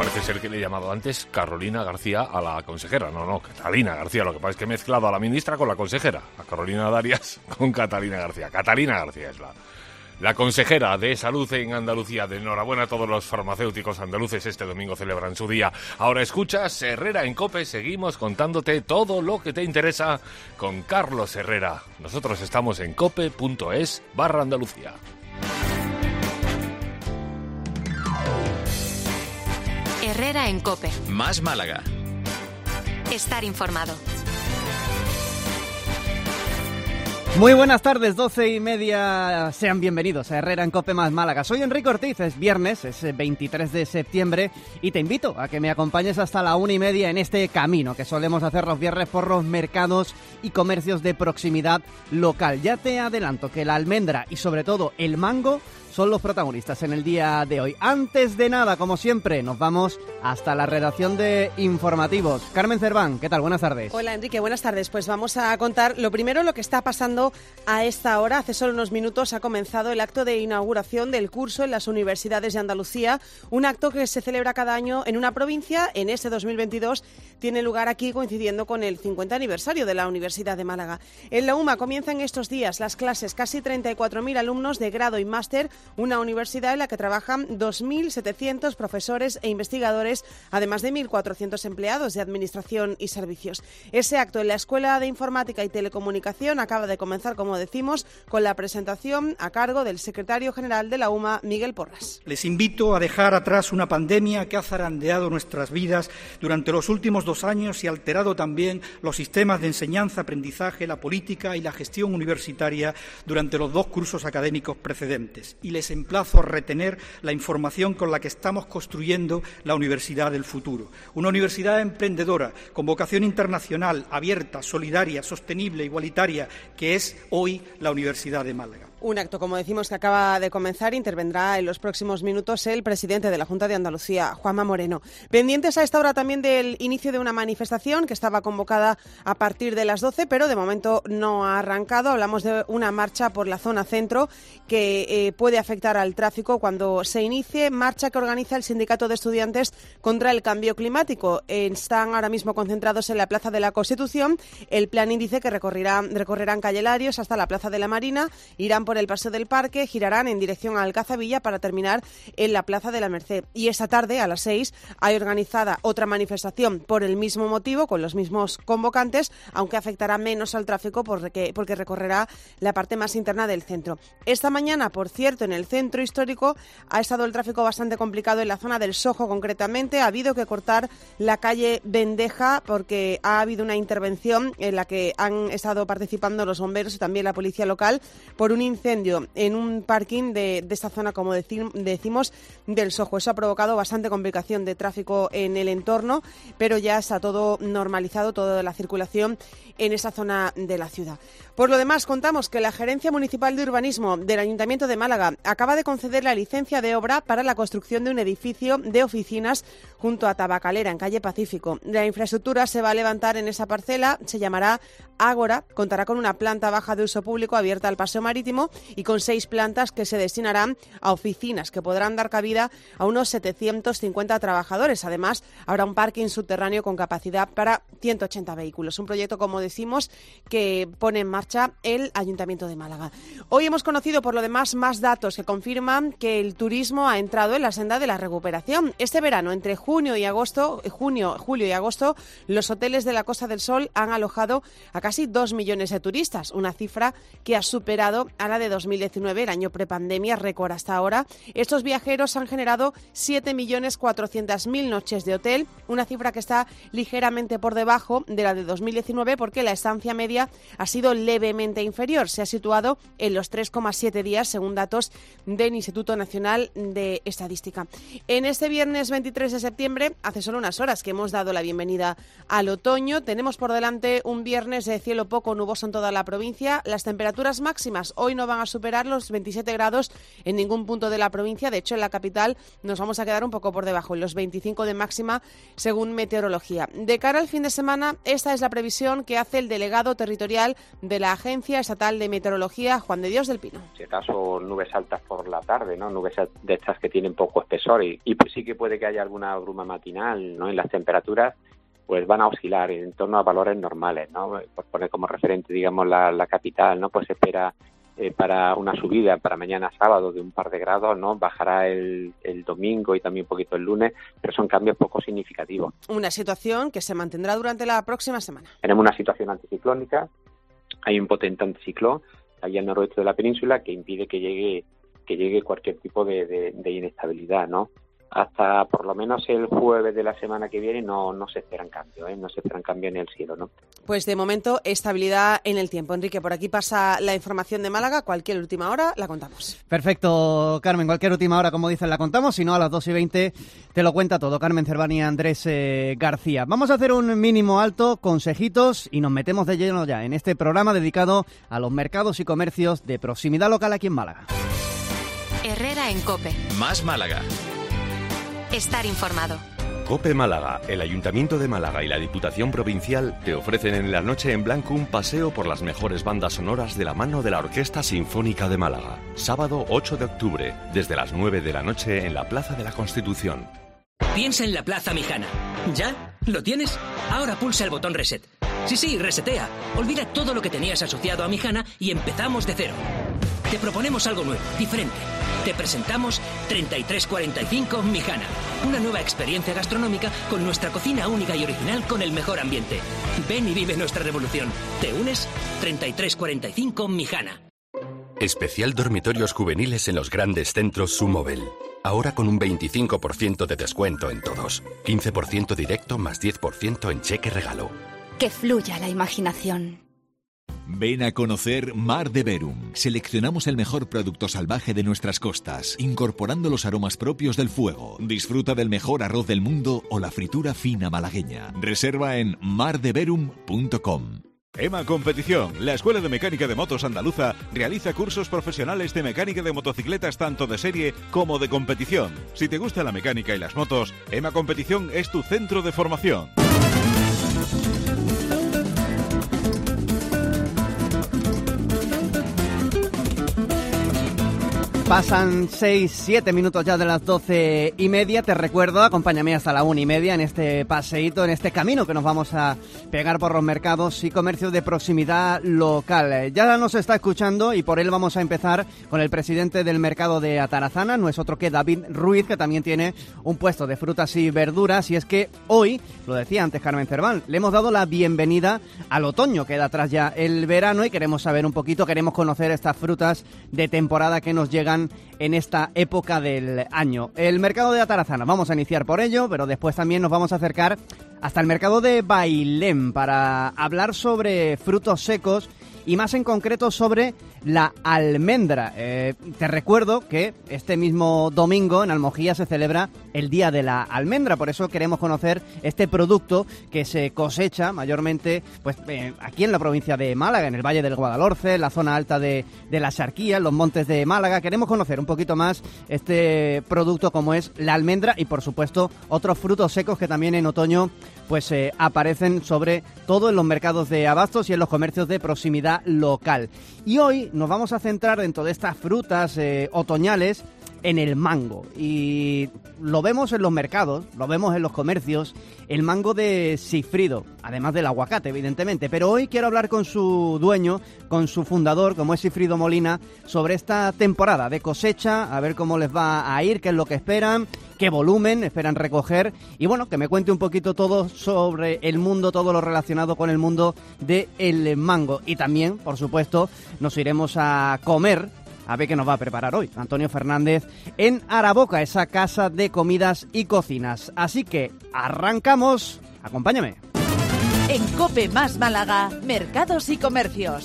Parece ser que le he llamado antes Carolina García a la consejera. No, Catalina García. Lo que pasa es que he mezclado a la ministra con la consejera. A Carolina Darias con Catalina García. Catalina García es la consejera de Salud en Andalucía. De enhorabuena a todos los farmacéuticos andaluces. Este domingo celebran su día. Ahora escuchas Herrera en COPE. Seguimos contándote todo lo que te interesa con Carlos Herrera. Nosotros estamos en cope.es/Andalucía. Herrera en COPE. Más Málaga. Estar informado. Muy buenas tardes, 12:30. Sean bienvenidos a Herrera en COPE más Málaga. Soy Enrique Ortiz, es viernes, es 23 de septiembre y te invito a que me acompañes hasta la 1:30 en este camino que solemos hacer los viernes por los mercados y comercios de proximidad local. Ya te adelanto que la almendra y sobre todo el mango son los protagonistas en el día de hoy. Antes de nada, como siempre, nos vamos hasta la redacción de Informativos. Carmen Cerván, ¿qué tal? Buenas tardes. Hola, Enrique, buenas tardes. Pues vamos a contar lo primero, lo que está pasando a esta hora. Hace solo unos minutos ha comenzado el acto de inauguración del curso en las universidades de Andalucía, un acto que se celebra cada año en una provincia. En este 2022 tiene lugar aquí coincidiendo con el 50 aniversario de la Universidad de Málaga. En la UMA comienzan estos días las clases, casi 34.000 alumnos de grado y máster, una universidad en la que trabajan 2.700 profesores e investigadores, además de 1.400 empleados de administración y servicios. Ese acto en la Escuela de Informática y Telecomunicación acaba de comenzar, como decimos, con la presentación a cargo del secretario general de la UMA, Miguel Porras. Les invito a dejar atrás una pandemia que ha zarandeado nuestras vidas durante los últimos 2 años y ha alterado también los sistemas de enseñanza, aprendizaje, la política y la gestión universitaria durante los 2 cursos académicos precedentes. Y les emplazo a retener la información con la que estamos construyendo la universidad del futuro. Una universidad emprendedora, con vocación internacional, abierta, solidaria, sostenible, igualitaria, que es hoy la Universidad de Málaga. Un acto, como decimos, que acaba de comenzar. Intervendrá en los próximos minutos el presidente de la Junta de Andalucía, Juanma Moreno. Pendientes a esta hora también del inicio de una manifestación que estaba convocada a partir de las 12, pero de momento no ha arrancado. Hablamos de una marcha por la zona centro que puede afectar al tráfico cuando se inicie. Marcha que organiza el Sindicato de Estudiantes contra el Cambio Climático. Están ahora mismo concentrados en la Plaza de la Constitución. El plan índice que recorrerán Calle Larios hasta la Plaza de la Marina, irán por el Paseo del Parque, girarán en dirección a Alcazabilla para terminar en la Plaza de la Merced. Y esta tarde, a las 6, hay organizada otra manifestación por el mismo motivo, con los mismos convocantes, aunque afectará menos al tráfico porque recorrerá la parte más interna del centro. Esta mañana, por cierto, en el centro histórico ha estado el tráfico bastante complicado en la zona del Sojo, concretamente. Ha habido que cortar la calle Vendeja porque ha habido una intervención en la que han estado participando los bomberos y también la policía local por un incendio en un parking de esta zona, como decimos, del Sojo. Eso ha provocado bastante complicación de tráfico en el entorno, pero ya está todo normalizado, toda la circulación en esa zona de la ciudad. Por lo demás, contamos que la Gerencia Municipal de Urbanismo del Ayuntamiento de Málaga acaba de conceder la licencia de obra para la construcción de un edificio de oficinas junto a Tabacalera, en calle Pacífico. La infraestructura se va a levantar en esa parcela, se llamará Ágora, contará con una planta baja de uso público abierta al paseo marítimo y con 6 plantas que se destinarán a oficinas que podrán dar cabida a unos 750 trabajadores. Además, habrá un parking subterráneo con capacidad para 180 vehículos. Un proyecto, como decimos, que pone en marcha el Ayuntamiento de Málaga. Hoy hemos conocido, por lo demás, más datos que confirman que el turismo ha entrado en la senda de la recuperación. Este verano, entre julio y agosto, los hoteles de la Costa del Sol han alojado a casi 2 millones de turistas, una cifra que ha superado a la de 2019, el año prepandemia, récord hasta ahora. Estos viajeros han generado 7.400.000 noches de hotel, una cifra que está ligeramente por debajo de la de 2019 porque la estancia media ha sido levemente inferior. Se ha situado en los 3,7 días, según datos del Instituto Nacional de Estadística. En este viernes 23 de septiembre, hace solo unas horas que hemos dado la bienvenida al otoño, tenemos por delante un viernes de cielo poco nuboso en toda la provincia. Las temperaturas máximas hoy no van a superar los 27 grados en ningún punto de la provincia. De hecho, en la capital nos vamos a quedar un poco por debajo, en los 25 de máxima, según meteorología. De cara al fin de semana, esta es la previsión que hace el delegado territorial de la Agencia Estatal de Meteorología, Juan de Dios del Pino. Si acaso nubes altas por la tarde, ¿no? Nubes de estas que tienen poco espesor y pues sí que puede que haya alguna bruma matinal, ¿no? En las temperaturas pues van a oscilar en torno a valores normales, ¿no? Por poner como referente, digamos, la capital, ¿no? Pues se espera para una subida para mañana sábado de un par de grados, ¿no? Bajará el domingo y también un poquito el lunes, pero son cambios poco significativos. Una situación que se mantendrá durante la próxima semana. Tenemos una situación anticiclónica, hay un potente anticiclón ahí al noroeste de la península que impide que llegue cualquier tipo de inestabilidad, ¿no? Hasta por lo menos el jueves de la semana que viene no se esperan cambios, no se esperan cambios en el cielo, ¿no? Pues de momento, estabilidad en el tiempo. Enrique, por aquí pasa la información de Málaga. Cualquier última hora la contamos. Perfecto, Carmen. Cualquier última hora, como dicen, la contamos. Si no, a las 2:20 te lo cuenta todo. Carmen Cervani y Andrés García. Vamos a hacer un mínimo alto, consejitos, y nos metemos de lleno ya en este programa dedicado a los mercados y comercios de proximidad local aquí en Málaga. Herrera en COPE. Más Málaga. Estar informado. COPE Málaga, el Ayuntamiento de Málaga y la Diputación Provincial te ofrecen en la Noche en Blanco un paseo por las mejores bandas sonoras de la mano de la Orquesta Sinfónica de Málaga. Sábado 8 de octubre, desde las 9 de la noche en la Plaza de la Constitución. Piensa en la Plaza Mijana. ¿Ya? ¿Lo tienes? Ahora pulsa el botón Reset. Sí, resetea. Olvida todo lo que tenías asociado a Mijana y empezamos de cero. Te proponemos algo nuevo, diferente. Te presentamos 3345 Mijana, una nueva experiencia gastronómica con nuestra cocina única y original con el mejor ambiente. Ven y vive nuestra revolución. ¿Te unes? 3345 Mijana. Especial dormitorios juveniles en los grandes centros Sumobel. Ahora con un 25% de descuento en todos. 15% directo más 10% en cheque regalo. Que fluya la imaginación. Ven a conocer Mar de Verum. Seleccionamos el mejor producto salvaje de nuestras costas, incorporando los aromas propios del fuego. Disfruta del mejor arroz del mundo o la fritura fina malagueña. Reserva en mardeverum.com. EMA Competición, la Escuela de Mecánica de Motos Andaluza, realiza cursos profesionales de mecánica de motocicletas tanto de serie como de competición. Si te gusta la mecánica y las motos, EMA Competición es tu centro de formación. Pasan 6-7 minutos ya de las 12:30. Te recuerdo, acompáñame hasta la 1:30 en este paseíto, en este camino que nos vamos a pegar por los mercados y comercios de proximidad local. Ya nos está escuchando y por él vamos a empezar con el presidente del mercado de Atarazana. No es otro que David Ruiz, que también tiene un puesto de frutas y verduras. Y es que hoy, lo decía antes Carmen Cerván, le hemos dado la bienvenida al otoño. Queda atrás ya el verano y queremos saber un poquito, queremos conocer estas frutas de temporada que nos llegan en esta época del año. El mercado de Atarazana, vamos a iniciar por ello, pero después también nos vamos a acercar hasta el mercado de Bailén para hablar sobre frutos secos y más en concreto sobre la almendra. Te recuerdo que este mismo domingo en Almojía se celebra el Día de la Almendra, por eso queremos conocer este producto que se cosecha mayormente pues aquí en la provincia de Málaga, en el Valle del Guadalhorce, en la zona alta de la Axarquía, en los montes de Málaga. Queremos conocer un poquito más este producto como es la almendra y por supuesto otros frutos secos que también en otoño pues aparecen sobre todo en los mercados de abastos y en los comercios de proximidad local. Y hoy nos vamos a centrar dentro de estas frutas otoñales en el mango. Y lo vemos en los mercados, lo vemos en los comercios, el mango de Sigfrido, además del aguacate, evidentemente. Pero hoy quiero hablar con su dueño, con su fundador, como es Sigfrido Molina, sobre esta temporada de cosecha, a ver cómo les va a ir, qué es lo que esperan, qué volumen esperan recoger y bueno, que me cuente un poquito todo sobre el mundo, todo lo relacionado con el mundo del mango. Y también, por supuesto, nos iremos a comer, a ver qué nos va a preparar hoy Antonio Fernández en Araboca, esa casa de comidas y cocinas. Así que arrancamos, acompáñame. En COPE más Málaga, mercados y comercios.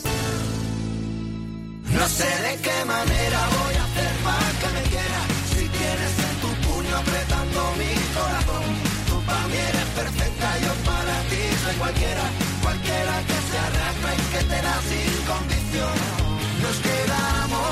No sé de qué manera voy a hacer para que me quieras. Si tienes en tu puño apretando mi corazón. Tú para mí eres perfecta, yo para ti soy cualquiera. Cualquiera que se arrastre y que te da sin condición. Nos quedamos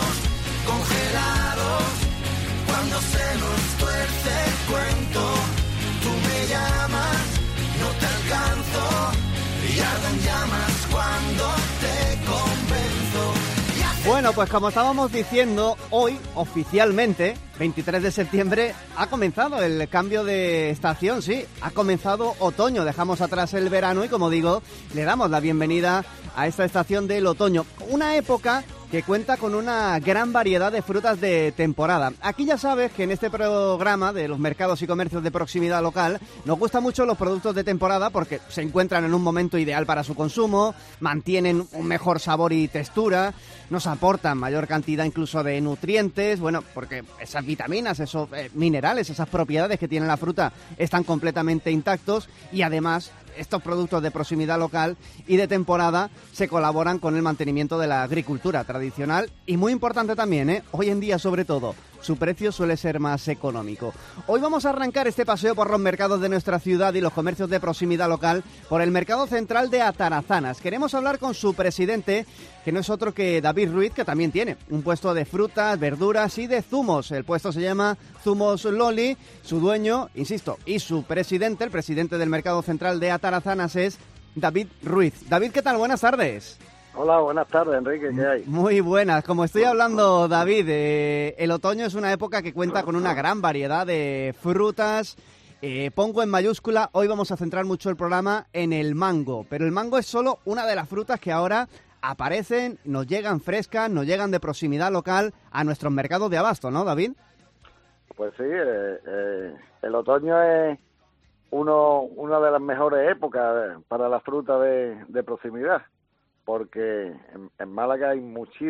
Bueno, pues como estábamos diciendo, hoy oficialmente, 23 de septiembre, ha comenzado el cambio de estación, sí, ha comenzado otoño, dejamos atrás el verano y como digo, le damos la bienvenida a esta estación del otoño, una época que cuenta con una gran variedad de frutas de temporada. Aquí ya sabes que en este programa de los mercados y comercios de proximidad local nos gustan mucho los productos de temporada porque se encuentran en un momento ideal para su consumo, mantienen un mejor sabor y textura, nos aportan mayor cantidad incluso de nutrientes, bueno, porque esas vitaminas, esos minerales, esas propiedades que tiene la fruta están completamente intactos y además estos productos de proximidad local y de temporada se colaboran con el mantenimiento de la agricultura tradicional y muy importante también, hoy en día sobre todo, su precio suele ser más económico. Hoy vamos a arrancar este paseo por los mercados de nuestra ciudad y los comercios de proximidad local por el mercado central de Atarazanas. Queremos hablar con su presidente, que no es otro que David Ruiz, que también tiene un puesto de frutas, verduras y de zumos. El puesto se llama Zumos Loli. Su dueño, insisto, y su presidente, el presidente del mercado central de Atarazanas es David Ruiz. David, ¿qué tal? Buenas tardes. Hola, buenas tardes, Enrique, ¿qué hay? Muy buenas. Como estoy hablando, David, el otoño es una época que cuenta con una gran variedad de frutas. Pongo en mayúscula, hoy vamos a centrar mucho el programa en el mango, pero el mango es solo una de las frutas que ahora aparecen, nos llegan frescas, nos llegan de proximidad local a nuestros mercados de abasto, ¿no, David? Pues sí, el otoño es una de las mejores épocas para la fruta de proximidad, porque en Málaga hay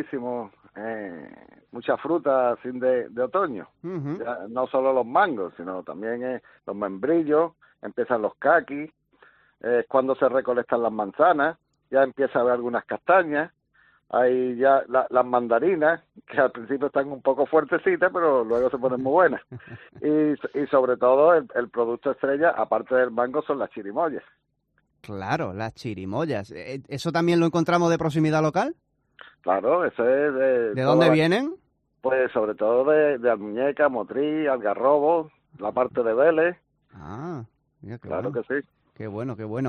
muchas frutas así de otoño. Uh-huh. Ya, no solo los mangos, sino también los membrillos, empiezan los caquis, es cuando se recolectan las manzanas, ya empieza a haber algunas castañas, hay ya las mandarinas, que al principio están un poco fuertecitas, pero luego se ponen muy buenas. Y sobre todo el producto estrella, aparte del mango, son las chirimoyas. Claro, las chirimoyas. ¿Eso también lo encontramos de proximidad local? Claro, eso es ¿De dónde vienen? Pues sobre todo de Almuñeca, Motriz, Algarrobo, la parte de Vélez. Ah, mira qué claro bueno. Que sí. Qué bueno, qué bueno.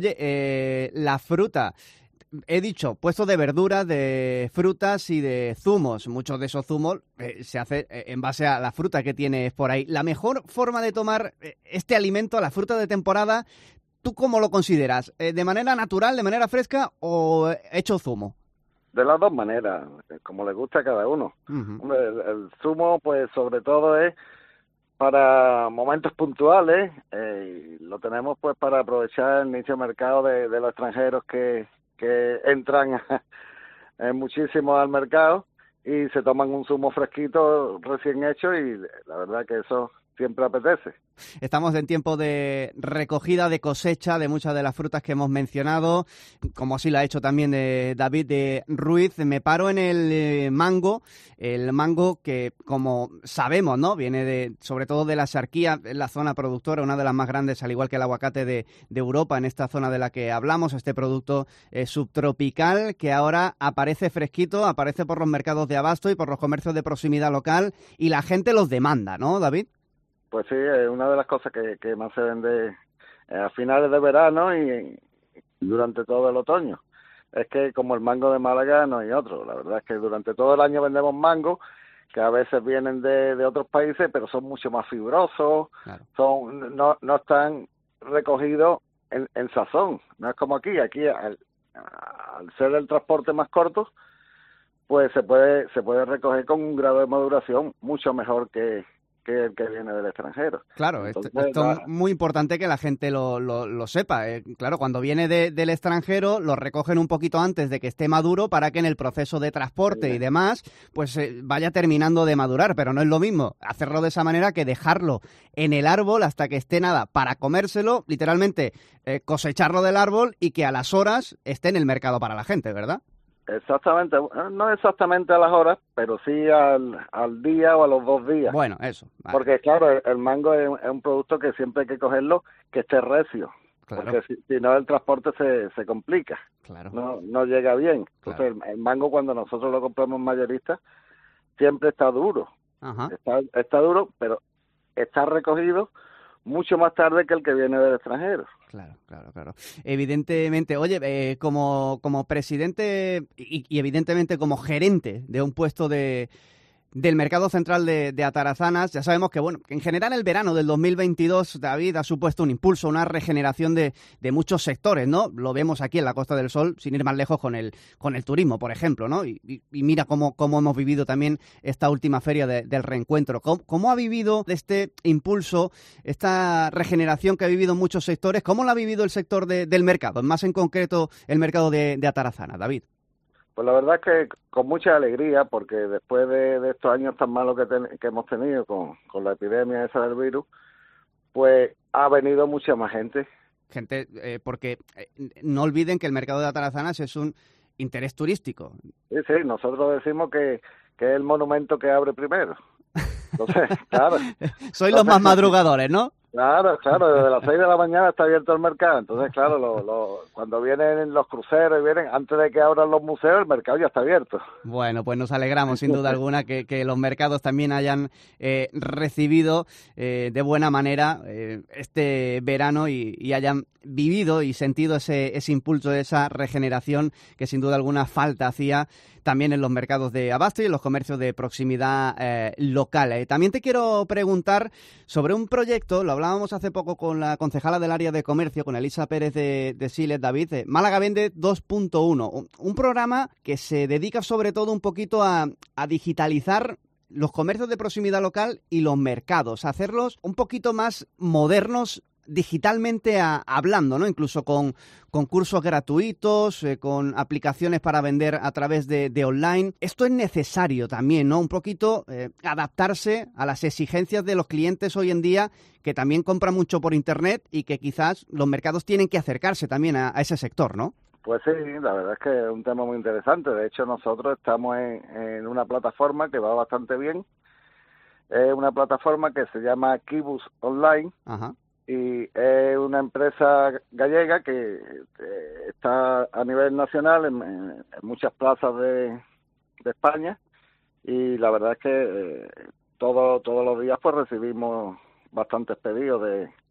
Oye, la fruta, he dicho, puesto de verduras, de frutas y de zumos. Muchos de esos zumos se hace en base a la fruta que tienes por ahí. La mejor forma de tomar este alimento, la fruta de temporada, ¿tú cómo lo consideras? ¿De manera natural, de manera fresca o hecho zumo? De las dos maneras, como le gusta a cada uno. Uh-huh. Hombre, el zumo, pues sobre todo es para momentos puntuales, y lo tenemos pues para aprovechar el nicho de mercado de los extranjeros que entran muchísimo al mercado y se toman un zumo fresquito recién hecho y la verdad que eso siempre apetece. Estamos en tiempo de recogida, de cosecha de muchas de las frutas que hemos mencionado, como así lo ha hecho también David de Ruiz. Me paro en el mango que, como sabemos, ¿no? Viene sobre todo de la Axarquía, la zona productora, una de las más grandes, al igual que el aguacate de Europa, en esta zona de la que hablamos, este producto subtropical que ahora aparece fresquito, aparece por los mercados de abasto y por los comercios de proximidad local y la gente los demanda, ¿no, David? Pues sí, es una de las cosas que más se vende a finales de verano y durante todo el otoño. Es que como el mango de Málaga no hay otro. La verdad es que durante todo el año vendemos mango, que a veces vienen de otros países, pero son mucho más fibrosos, claro. No están recogidos en sazón. No es como aquí al ser el transporte más corto, pues se puede recoger con un grado de maduración mucho mejor que el que viene del extranjero. Claro, esto es muy importante que la gente lo sepa. Claro, cuando viene del extranjero lo recogen un poquito antes de que esté maduro para que en el proceso de transporte y demás pues vaya terminando de madurar, pero no es lo mismo hacerlo de esa manera que dejarlo en el árbol hasta que esté para comérselo, literalmente cosecharlo del árbol y que a las horas esté en el mercado para la gente, ¿verdad? Exactamente, no exactamente a las horas, pero sí al día o a los 2 días. Bueno, eso. Vale. Porque claro, el mango es un producto que siempre hay que cogerlo que esté recio, claro. Porque si no el transporte se complica, claro. No llega bien. Claro. Entonces el mango cuando nosotros lo compramos mayorista siempre está duro. Ajá. Está duro, pero está recogido mucho más tarde que el que viene del extranjero. Claro. Evidentemente, oye, como presidente y evidentemente como gerente de un puesto del mercado central de Atarazanas, ya sabemos que, bueno, en general el verano del 2022, David, ha supuesto un impulso, una regeneración de muchos sectores, ¿no? Lo vemos aquí en la Costa del Sol, sin ir más lejos con el turismo, por ejemplo, ¿no? Y mira cómo hemos vivido también esta última feria del reencuentro. ¿Cómo ha vivido este impulso, esta regeneración que ha vivido muchos sectores? ¿Cómo lo ha vivido el sector del mercado? Más en concreto, el mercado de Atarazanas, David. Pues la verdad es que con mucha alegría, porque después de estos años tan malos que hemos tenido con la epidemia esa del virus, pues ha venido mucha más gente. Porque no olviden que el mercado de Atarazanas es un interés turístico. Sí, nosotros decimos que es el monumento que abre primero. Entonces, claro. Sois los más madrugadores, ¿no? Claro, desde las 6 de la mañana está abierto el mercado. Entonces, claro, cuando vienen los cruceros y vienen, antes de que abran los museos, el mercado ya está abierto. Bueno, pues nos alegramos sin duda alguna que los mercados también hayan recibido de buena manera este verano y hayan vivido y sentido ese impulso, esa regeneración que sin duda alguna falta hacía también en los mercados de abasto y en los comercios de proximidad local. También te quiero preguntar sobre un proyecto, lo hablábamos hace poco con la concejala del área de comercio, con Elisa Pérez de Siles, David, Málaga Vende 2.1, un programa que se dedica sobre todo un poquito a digitalizar los comercios de proximidad local y los mercados, a hacerlos un poquito más modernos digitalmente hablando, ¿no? Incluso con cursos gratuitos, con aplicaciones para vender a través de online. Esto es necesario también, ¿no? Un poquito adaptarse a las exigencias de los clientes hoy en día, que también compran mucho por internet y que quizás los mercados tienen que acercarse también a ese sector, ¿no? Pues sí, la verdad es que es un tema muy interesante. De hecho, nosotros estamos en una plataforma que va bastante bien. Es una plataforma que se llama Kibus Online. Ajá. Y es una empresa gallega que está a nivel nacional en muchas plazas de España, y la verdad es que todos los días pues recibimos bastantes pedidos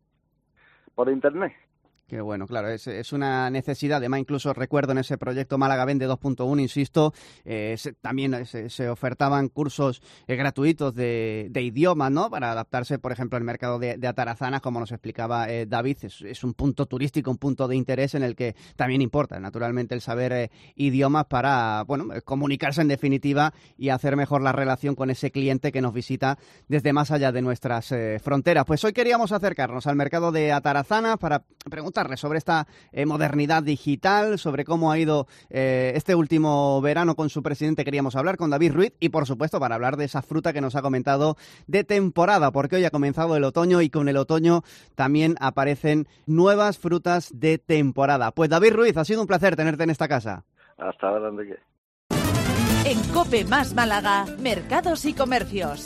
por internet. Que bueno, claro, es una necesidad. Además, incluso recuerdo en ese proyecto Málaga Vende 2.1, insisto, también se ofertaban cursos gratuitos de idiomas, ¿no? Para adaptarse, por ejemplo, al mercado de Atarazanas, como nos explicaba David. Es un punto turístico, un punto de interés en el que también importa, naturalmente, el saber idiomas para, bueno, comunicarse en definitiva y hacer mejor la relación con ese cliente que nos visita desde más allá de nuestras fronteras. Pues hoy queríamos acercarnos al mercado de Atarazanas para preguntar sobre esta modernidad digital, sobre cómo ha ido este último verano con su presidente. Queríamos hablar con David Ruiz y, por supuesto, para hablar de esa fruta que nos ha comentado de temporada, porque hoy ha comenzado el otoño y con el otoño también aparecen nuevas frutas de temporada. Pues David Ruiz, ha sido un placer tenerte en esta casa. Hasta ahora, Enrique. En COPE más Málaga, mercados y comercios.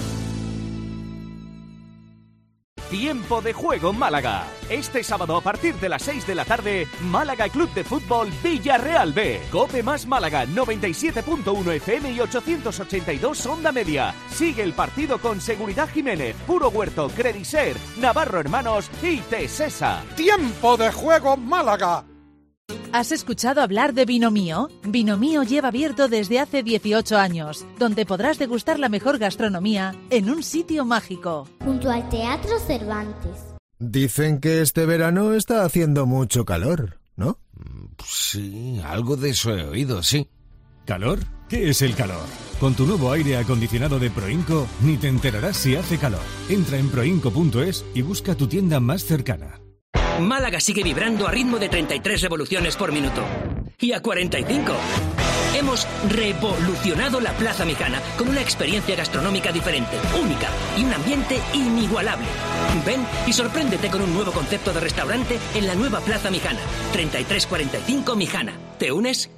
Tiempo de juego Málaga. Este sábado a partir de las 6 de la tarde, Málaga Club de Fútbol Villarreal B. COPE más Málaga, 97.1 FM y 882 Onda Media. Sigue el partido con Seguridad Jiménez, Puro Huerto, Crediser, Navarro Hermanos y Tesesa. Tiempo de juego Málaga. ¿Has escuchado hablar de Vino Mío? Vino Mío lleva abierto desde hace 18 años, donde podrás degustar la mejor gastronomía en un sitio mágico. Junto al Teatro Cervantes. Dicen que este verano está haciendo mucho calor, ¿no? Sí, algo de eso he oído, sí. ¿Calor? ¿Qué es el calor? Con tu nuevo aire acondicionado de Proinco, ni te enterarás si hace calor. Entra en proinco.es y busca tu tienda más cercana. Málaga sigue vibrando a ritmo de 33 revoluciones por minuto. Y a 45. Hemos revolucionado la Plaza Mijana con una experiencia gastronómica diferente, única y un ambiente inigualable. Ven y sorpréndete con un nuevo concepto de restaurante en la nueva Plaza Mijana. 3345 Mijana. ¿Te unes?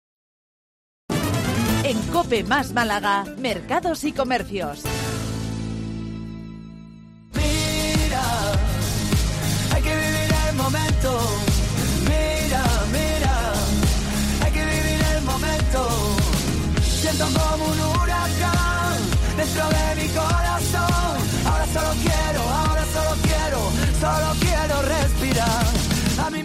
En COPE más Málaga, mercados y comercios. Momento, mira, hay que vivir el momento. Siento como un huracán dentro de mi corazón. Ahora solo quiero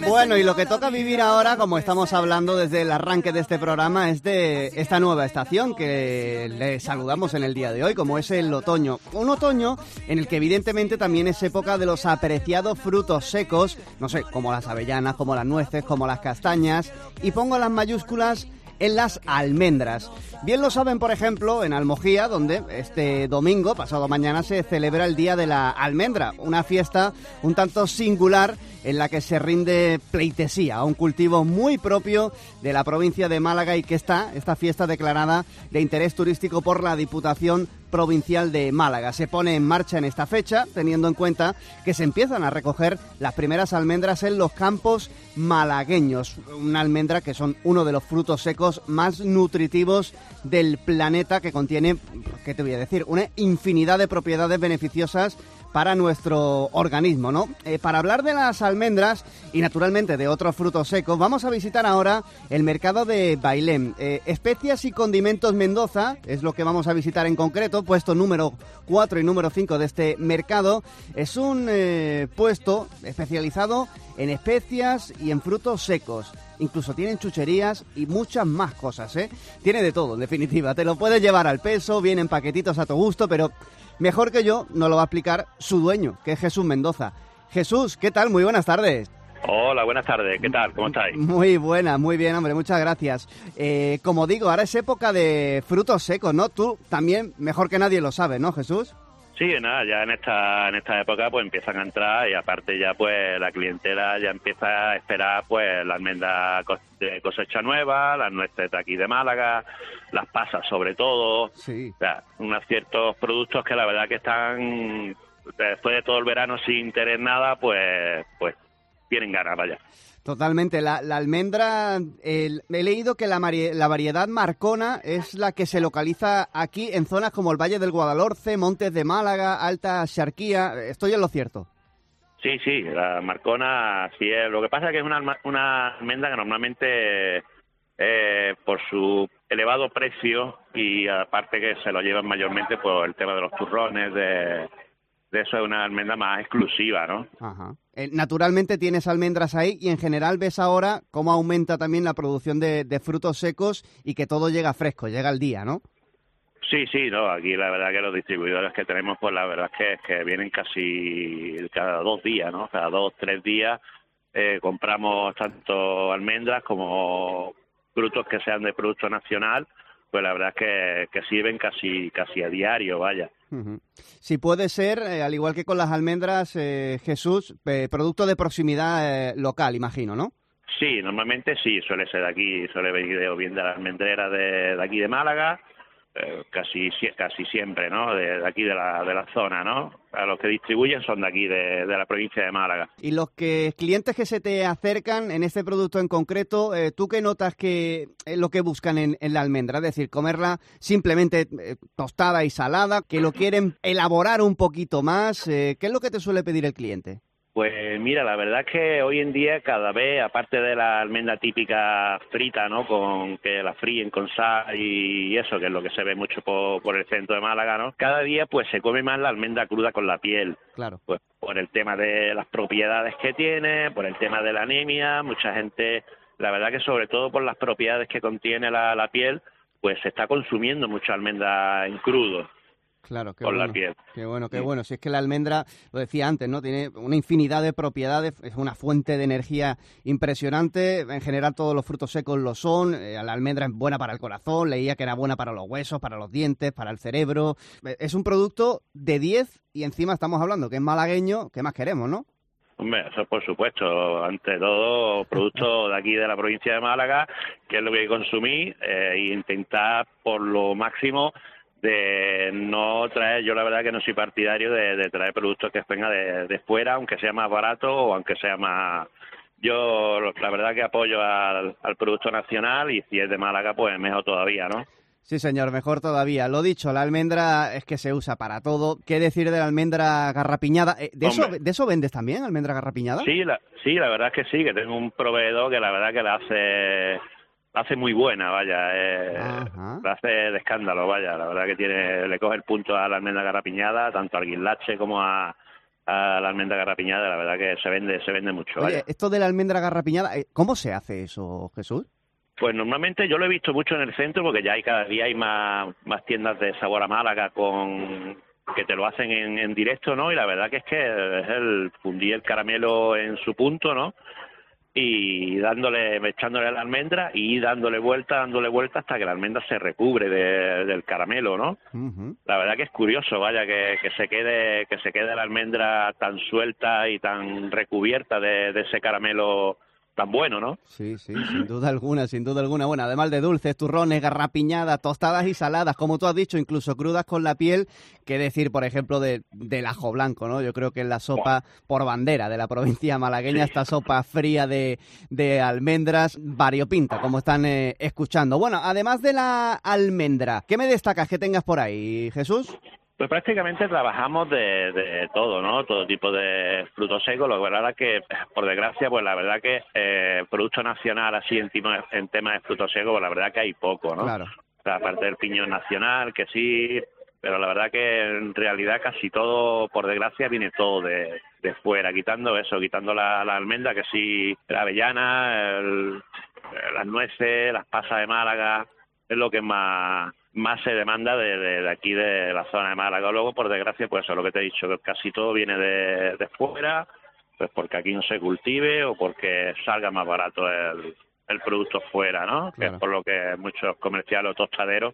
Bueno, y lo que toca vivir ahora, como estamos hablando desde el arranque de este programa, es de esta nueva estación que le saludamos en el día de hoy, como es el otoño. Un otoño en el que evidentemente también es época de los apreciados frutos secos, no sé, como las avellanas, como las nueces, como las castañas, y pongo las mayúsculas en las almendras. Bien lo saben, por ejemplo, en Almojía, donde este domingo, pasado mañana, se celebra el Día de la Almendra, una fiesta un tanto singular en la que se rinde pleitesía a un cultivo muy propio de la provincia de Málaga y que esta fiesta declarada de interés turístico por la Diputación Provincial de Málaga. Se pone en marcha en esta fecha, teniendo en cuenta que se empiezan a recoger las primeras almendras en los campos malagueños. Una almendra que son uno de los frutos secos más nutritivos del planeta, que contiene, ¿qué te voy a decir?, una infinidad de propiedades beneficiosas para nuestro organismo, ¿no? Para hablar de las almendras y naturalmente de otros frutos secos, vamos a visitar ahora el mercado de Bailén. Especias y condimentos Mendoza es lo que vamos a visitar en concreto, puesto número 4 y número 5 de este mercado. Es un puesto especializado en especias y en frutos secos. Incluso tienen chucherías y muchas más cosas, ¿eh? Tiene de todo, en definitiva. Te lo puedes llevar al peso, vienen paquetitos a tu gusto, pero mejor que yo nos lo va a explicar su dueño, que es Jesús Mendoza. Jesús, ¿qué tal? Muy buenas tardes. Hola, buenas tardes. ¿Qué tal? ¿Cómo estáis? Muy buena, muy bien, hombre. Muchas gracias. Como digo, ahora es época de frutos secos, ¿no? Tú también, mejor que nadie lo sabes, ¿no, Jesús? Sí, nada, ya en esta época pues empiezan a entrar y aparte ya pues la clientela ya empieza a esperar pues la almendra de cosecha nueva, las nueces de aquí de Málaga, las pasas sobre todo, sí. O sea, unos ciertos productos que la verdad que están, después de todo el verano sin tener nada, pues tienen ganas, vaya. Totalmente. La almendra, he leído que la variedad Marcona es la que se localiza aquí en zonas como el Valle del Guadalhorce, Montes de Málaga, Alta Xarquía. ¿Estoy en lo cierto? Sí, la Marcona sí es. Lo que pasa es que es una almendra que normalmente, por su elevado precio y aparte que se lo llevan mayormente por el tema de los turrones, de eso es una almendra más exclusiva, ¿no? Ajá. Naturalmente tienes almendras ahí y en general ves ahora cómo aumenta también la producción de frutos secos y que todo llega fresco, llega al día, ¿no? Sí, no, aquí la verdad que los distribuidores que tenemos, pues la verdad es que vienen casi cada 2 días, ¿no? Cada 2, 3 días compramos tanto almendras como frutos que sean de producto nacional, pues la verdad es que sirven casi a diario, vaya. Uh-huh. Si puede ser, al igual que con las almendras, Jesús, producto de proximidad local, imagino, ¿no? Sí, normalmente sí, suele ser de aquí, suele venir bien de la almendrera de aquí de Málaga, casi siempre, ¿no? De aquí de la zona, ¿no? A los que distribuyen son de aquí, de la provincia de Málaga. Y los clientes que se te acercan en este producto en concreto, ¿tú qué notas que es lo que buscan en la almendra? Es decir, comerla simplemente tostada y salada, que lo quieren elaborar un poquito más. ¿Qué es lo que te suele pedir el cliente? Pues mira, la verdad es que hoy en día cada vez, aparte de la almendra típica frita, ¿no? Con que la fríen con sal y eso, que es lo que se ve mucho por el centro de Málaga, ¿no? Cada día pues se come más la almendra cruda con la piel. Claro. Pues por el tema de las propiedades que tiene, por el tema de la anemia, mucha gente, la verdad que sobre todo por las propiedades que contiene la piel, pues se está consumiendo mucha almendra en crudo. Claro, qué con bueno, la piel. Qué bueno. Si es que la almendra, lo decía antes, ¿no? Tiene una infinidad de propiedades, es una fuente de energía impresionante. En general todos los frutos secos lo son. La almendra es buena para el corazón, leía que era buena para los huesos, para los dientes, para el cerebro. Es un producto de 10 y encima estamos hablando que es malagueño. ¿Qué más queremos, no? Hombre, eso por supuesto, ante todo, producto de aquí de la provincia de Málaga, que es lo que hay que consumir e intentar por lo máximo de no traer, yo la verdad que no soy partidario de traer productos que vengan de fuera, aunque sea más barato o aunque sea más... Yo la verdad que apoyo al producto nacional y si es de Málaga pues mejor todavía, ¿no? Sí, señor, mejor todavía. Lo dicho, la almendra es que se usa para todo. ¿Qué decir de la almendra garrapiñada? ¿De eso vendes también, almendra garrapiñada? Sí, la verdad es que sí, que tengo un proveedor que la verdad que la hace muy buena, vaya, la hace de escándalo, vaya, la verdad que le coge el punto a la almendra garrapiñada, tanto al guinlache como a a la almendra garrapiñada, la verdad que se vende mucho. Oye, vaya. esto de la almendra garrapiñada, ¿cómo se hace eso, Jesús? Pues normalmente yo lo he visto mucho en el centro porque ya cada día hay más tiendas de sabor a Málaga que te lo hacen en directo, ¿no? Y la verdad que es es el fundir el caramelo en su punto, ¿no? Y echándole la almendra y dándole vuelta hasta que la almendra se recubre del caramelo, ¿no? Uh-huh. La verdad que es curioso, vaya, que se quede la almendra tan suelta y tan recubierta de ese caramelo tan bueno, ¿no? Sí, sin duda alguna. Bueno, además de dulces, turrones, garrapiñadas, tostadas y saladas, como tú has dicho, incluso crudas con la piel, qué decir, por ejemplo, del ajo blanco, ¿no? Yo creo que es la sopa por bandera de la provincia malagueña, esta sopa fría de almendras, variopinta, como están escuchando. Bueno, además de la almendra, ¿qué me destacas que tengas por ahí, Jesús? Pues prácticamente trabajamos de todo, ¿no? Todo tipo de frutos secos. Lo que verdad es que, por desgracia, pues la verdad que producto nacional así en temas de frutos secos, pues la verdad que hay poco, ¿no? Claro. O sea, aparte del piñón nacional, que sí, pero la verdad que en realidad casi todo, por desgracia, viene todo de fuera, quitando la almendra, que sí, la avellana, las nueces, las pasas de Málaga, es lo que más se demanda de aquí de la zona de Málaga. Luego, por desgracia, pues eso es lo que te he dicho, que casi todo viene de fuera, pues porque aquí no se cultive o porque salga más barato el producto fuera, ¿no? Claro. Que es por lo que muchos comerciales o tostaderos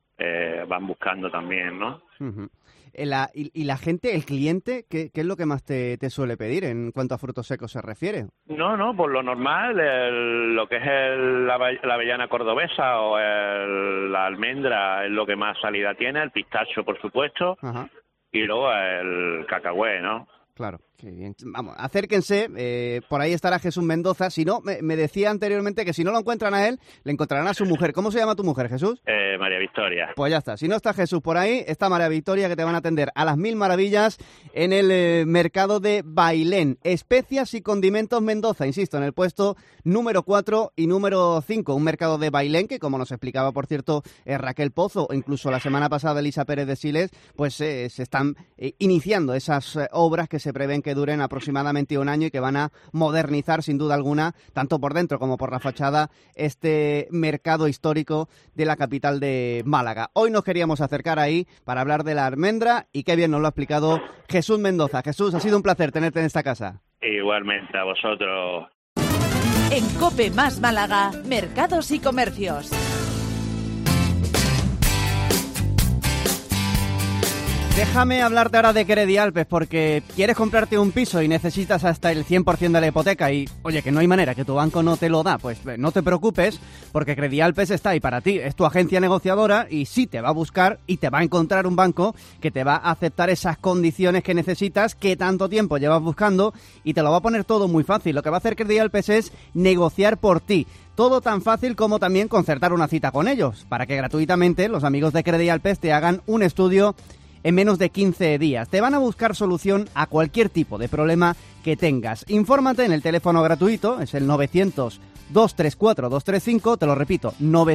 van buscando también, ¿no? Uh-huh. ¿Y la gente, el cliente, qué es lo que más te suele pedir en cuanto a frutos secos se refiere? No, por lo normal, lo que es la avellana cordobesa o la almendra es lo que más salida tiene, el pistacho, por supuesto, ajá, y luego el cacahué, ¿no? Claro, qué bien. Vamos, acérquense, por ahí estará Jesús Mendoza. Si no, me decía anteriormente que si no lo encuentran a él, le encontrarán a su mujer. ¿Cómo se llama tu mujer, Jesús? María Victoria. Pues ya está. Si no está Jesús por ahí, está María Victoria, que te van a atender a las 1000 maravillas en el mercado de Bailén. Especias y condimentos Mendoza, insisto, en el puesto número 4 y número 5. Un mercado de Bailén que, como nos explicaba, por cierto, Raquel Pozo, incluso la semana pasada Elisa Pérez de Siles, pues se están iniciando esas obras que se prevén que duren aproximadamente un año y que van a modernizar sin duda alguna, tanto por dentro como por la fachada, este mercado histórico de la capital de Málaga. Hoy nos queríamos acercar ahí para hablar de la almendra y qué bien nos lo ha explicado Jesús Mendoza. Jesús, ha sido un placer tenerte en esta casa. Igualmente, a vosotros. En COPE más Málaga, mercados y comercios. Déjame hablarte ahora de Credialpes, porque quieres comprarte un piso y necesitas hasta el 100% de la hipoteca y, oye, que no hay manera, que tu banco no te lo da. Pues no te preocupes, porque Credialpes está ahí para ti. Es tu agencia negociadora y sí te va a buscar y te va a encontrar un banco que te va a aceptar esas condiciones que necesitas, que tanto tiempo llevas buscando, y te lo va a poner todo muy fácil. Lo que va a hacer Credialpes es negociar por ti. Todo tan fácil como también concertar una cita con ellos, para que gratuitamente los amigos de Credialpes te hagan un estudio en menos de 15 días. Te van a buscar solución a cualquier tipo de problema que tengas. Infórmate en el teléfono gratuito, es el 900-234-235, te lo repito,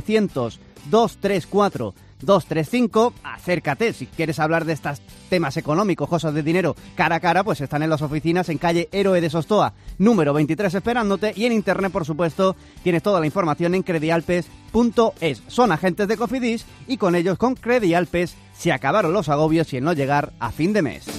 900-234-235. Acércate, si quieres hablar de estos temas económicos, cosas de dinero, cara a cara, pues están en las oficinas en calle Héroe de Sostoa, número 23, esperándote, y en internet, por supuesto, tienes toda la información en credialpes.es. Son agentes de Cofidis y con ellos, con Credialpes, se acabaron los agobios y el no llegar a fin de mes.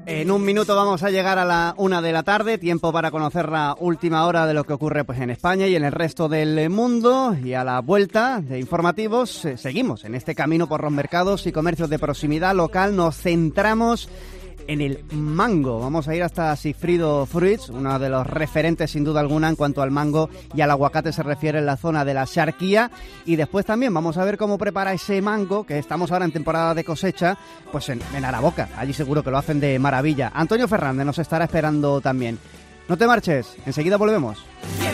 En un minuto vamos a llegar a la 1 de la tarde, tiempo para conocer la última hora de lo que ocurre pues en España y en el resto del mundo. Y a la vuelta de informativos seguimos en este camino por los mercados y comercios de proximidad local. Nos centramos en el mango. Vamos a ir hasta Sigfrido Fruits, uno de los referentes sin duda alguna en cuanto al mango y al aguacate se refiere en la zona de la Xarquía. Y después también vamos a ver cómo prepara ese mango, que estamos ahora en temporada de cosecha, pues en Araboca. Allí seguro que lo hacen de maravilla. Antonio Fernández nos estará esperando también. No te marches, enseguida volvemos.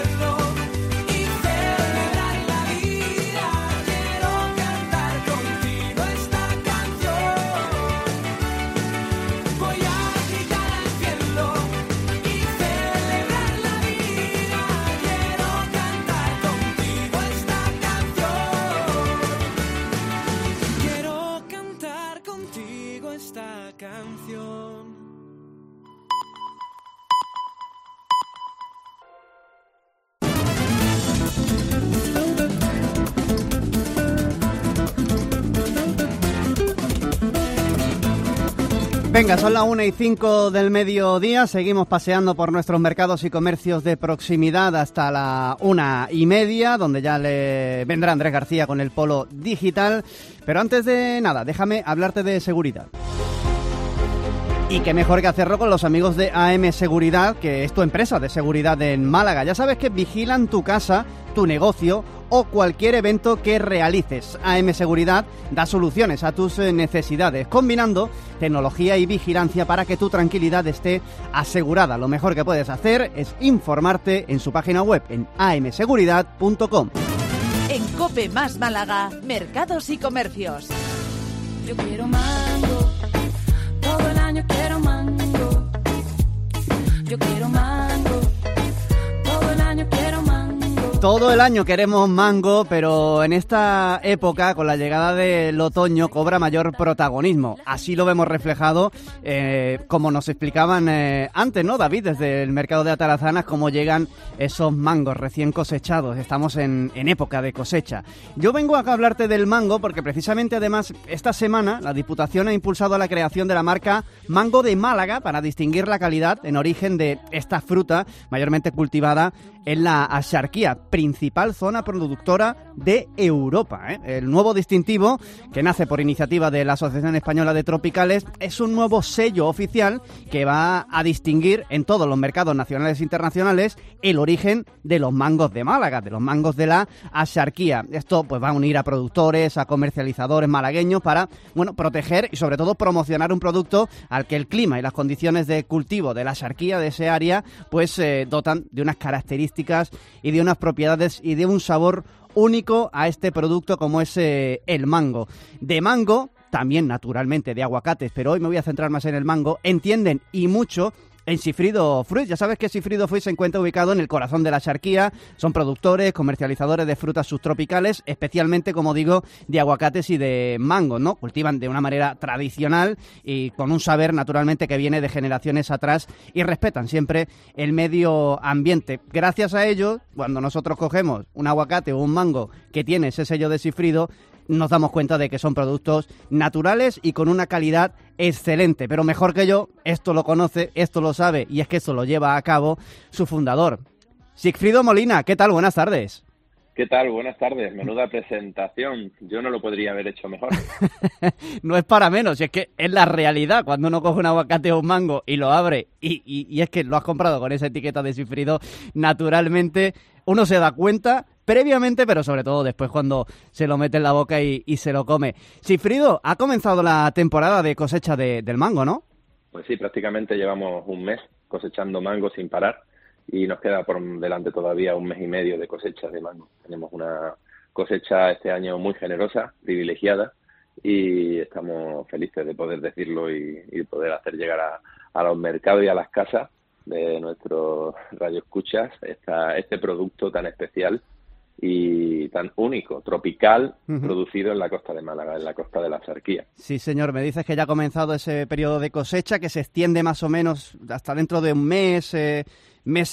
Venga, son las 1:05 del mediodía, seguimos paseando por nuestros mercados y comercios de proximidad hasta la 1:30, donde ya le vendrá Andrés García con el Polo Digital. Pero antes de nada, déjame hablarte de seguridad. Y qué mejor que hacerlo con los amigos de AM Seguridad, que es tu empresa de seguridad en Málaga. Ya sabes que vigilan tu casa, tu negocio o cualquier evento que realices. AM Seguridad da soluciones a tus necesidades, combinando tecnología y vigilancia para que tu tranquilidad esté asegurada. Lo mejor que puedes hacer es informarte en su página web en amseguridad.com. En COPE más Málaga, mercados y comercios. Yo quiero mango, todo el año quiero mango. Yo quiero mango, todo el año quiero mango. Todo el año queremos mango, pero en esta época, con la llegada del otoño, cobra mayor protagonismo. Así lo vemos reflejado, como nos explicaban antes, ¿no, David? Desde el mercado de Atarazanas, cómo llegan esos mangos recién cosechados. Estamos en época de cosecha. Yo vengo acá a hablarte del mango porque precisamente, además, esta semana la Diputación ha impulsado la creación de la marca Mango de Málaga para distinguir la calidad en origen de esta fruta, mayormente cultivada en la Axarquía, principal zona productora de Europa. El nuevo distintivo, que nace por iniciativa de la Asociación Española de Tropicales, es un nuevo sello oficial que va a distinguir en todos los mercados nacionales e internacionales el origen de los mangos de Málaga, de los mangos de la Axarquía. Esto pues va a unir a productores, a comercializadores malagueños para, bueno, proteger y sobre todo promocionar un producto al que el clima y las condiciones de cultivo de la Axarquía, de ese área, pues dotan de unas características y de unas propiedades y de un sabor único a este producto como es el mango. De mango, también naturalmente de aguacates, pero hoy me voy a centrar más en el mango, entienden y mucho en Sigfrido Fruits. Ya sabes que Sigfrido Fruits se encuentra ubicado en el corazón de la Axarquía. Son productores, comercializadores de frutas subtropicales, especialmente, como digo, de aguacates y de mango, ¿no? Cultivan de una manera tradicional y con un saber, naturalmente, que viene de generaciones atrás y respetan siempre el medio ambiente. Gracias a ello, cuando nosotros cogemos un aguacate o un mango que tiene ese sello de Sigfrido, nos damos cuenta de que son productos naturales y con una calidad excelente. Pero mejor que yo, esto lo conoce, esto lo sabe y es que esto lo lleva a cabo su fundador. Sigfrido Molina, ¿qué tal? Buenas tardes. ¿Qué tal? Buenas tardes. Menuda presentación. Yo no lo podría haber hecho mejor. No es para menos, es que es la realidad. Cuando uno coge un aguacate o un mango y lo abre y es que lo has comprado con esa etiqueta de Sigfrido, naturalmente uno se da cuenta previamente, pero sobre todo después cuando se lo mete en la boca y se lo come. Sigfrido, ha comenzado la temporada de cosecha del mango, ¿no? Pues sí, prácticamente llevamos un mes cosechando mango sin parar y nos queda por delante todavía un mes y medio de cosecha de mango. Tenemos una cosecha este año muy generosa, privilegiada, y estamos felices de poder decirlo y poder hacer llegar a los mercados y a las casas de nuestros radioescuchas este producto tan especial y tan único, tropical, producido en la costa de Málaga, en la costa de la Axarquía. Sí, señor, me dices que ya ha comenzado ese periodo de cosecha que se extiende más o menos hasta dentro de un mes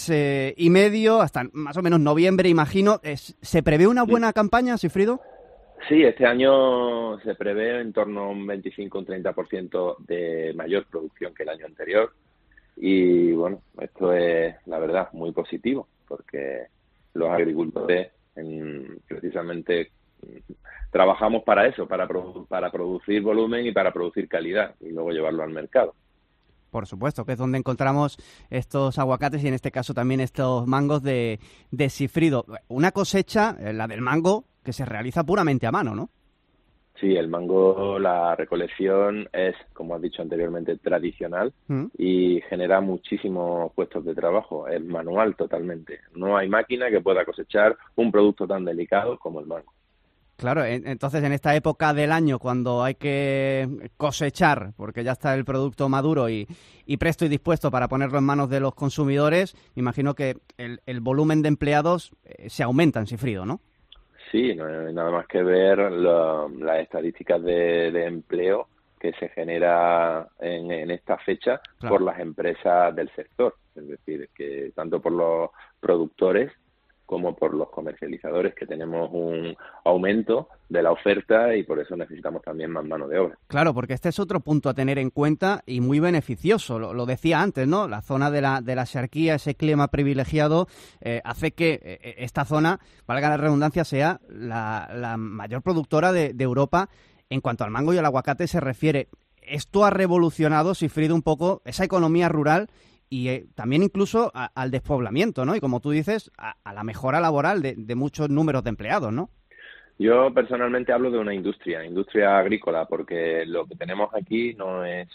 y medio, hasta más o menos noviembre, imagino. ¿Se prevé una buena campaña, Sigfrido? Sí, este año se prevé en torno a un 25 o un 30% de mayor producción que el año anterior. Y bueno, esto es, la verdad, muy positivo, porque los agricultores precisamente trabajamos para eso, para producir volumen y para producir calidad, y luego llevarlo al mercado. Por supuesto, que es donde encontramos estos aguacates y en este caso también estos mangos de Sigfrido. Una cosecha, la del mango, que se realiza puramente a mano, ¿no? Sí, el mango, la recolección es, como has dicho anteriormente, tradicional y genera muchísimos puestos de trabajo. Es manual totalmente. No hay máquina que pueda cosechar un producto tan delicado como el mango. Claro, entonces en esta época del año, cuando hay que cosechar, porque ya está el producto maduro y presto y dispuesto para ponerlo en manos de los consumidores, me imagino que el volumen de empleados se aumenta en Sigfrido, ¿no? Sí, no hay nada más que ver las estadísticas de empleo que se genera en esta fecha por las empresas del sector. Es decir, que tanto por los productores como por los comercializadores, que tenemos un aumento de la oferta y por eso necesitamos también más mano de obra. Claro, porque este es otro punto a tener en cuenta y muy beneficioso. Lo decía antes, ¿no? La zona de la Axarquía, ese clima privilegiado, hace que esta zona, valga la redundancia, sea la mayor productora de Europa en cuanto al mango y al aguacate se refiere. Esto ha revolucionado, Sigfrido, un poco esa economía rural y también incluso al despoblamiento, ¿no? Y como tú dices, a la mejora laboral de muchos números de empleados, ¿no? Yo personalmente hablo de una industria agrícola, porque lo que tenemos aquí no es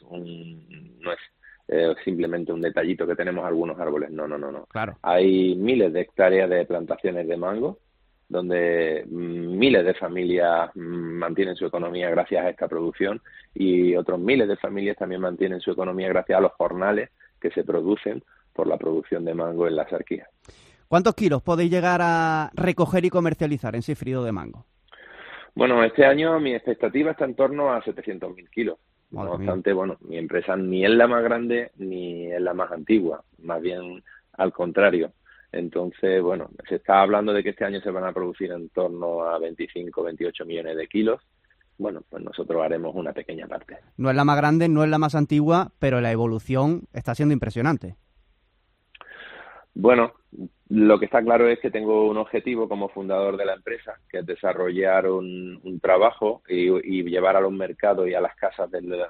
simplemente un detallito que tenemos algunos árboles, no. Claro. Hay miles de hectáreas de plantaciones de mango, donde miles de familias mantienen su economía gracias a esta producción y otros miles de familias también mantienen su economía gracias a los jornales que se producen por la producción de mango en la Axarquía. ¿Cuántos kilos podéis llegar a recoger y comercializar en Sigfrido de mango? Bueno, este año mi expectativa está en torno a 700.000 kilos. Madre no mía. obstante, bueno, mi empresa ni es la más grande ni es la más antigua, más bien al contrario. Entonces, bueno, se está hablando de que este año se van a producir en torno a 25, 28 millones de kilos. Bueno, pues nosotros haremos una pequeña parte. No es la más grande, no es la más antigua, pero la evolución está siendo impresionante. Bueno, lo que está claro es que tengo un objetivo como fundador de la empresa, que es desarrollar un trabajo y llevar a los mercados y a las casas